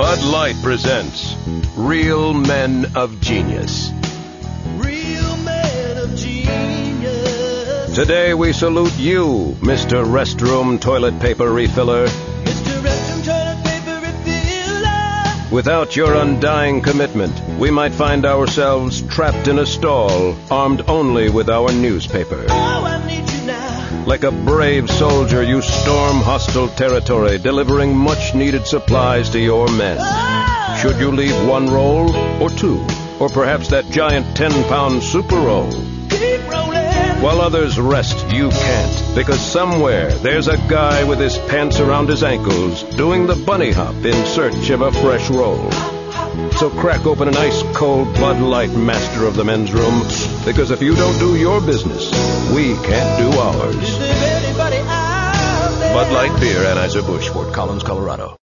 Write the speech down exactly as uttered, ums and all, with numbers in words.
Bud Light presents Real Men of Genius. Real men of genius. Today we salute you, Mister Restroom Toilet Paper Refiller. Mister Restroom Toilet Paper Refiller. Without your undying commitment, we might find ourselves trapped in a stall, armed only with our newspaper. Oh, I need you now. Like a brave soldier, you storm hostile territory, delivering much-needed supplies to your men. Oh. Should you leave one roll, or two, or perhaps that giant ten-pound super roll? Keep rolling. While others rest, you can't, because somewhere there's a guy with his pants around his ankles doing the bunny hop in search of a fresh roll. So crack open an ice-cold Bud Light, master of the men's room, because if you don't do your business, we can't do ours. Is there anybody out there? Bud Light Beer, Anheuser-Busch, Fort Collins, Colorado.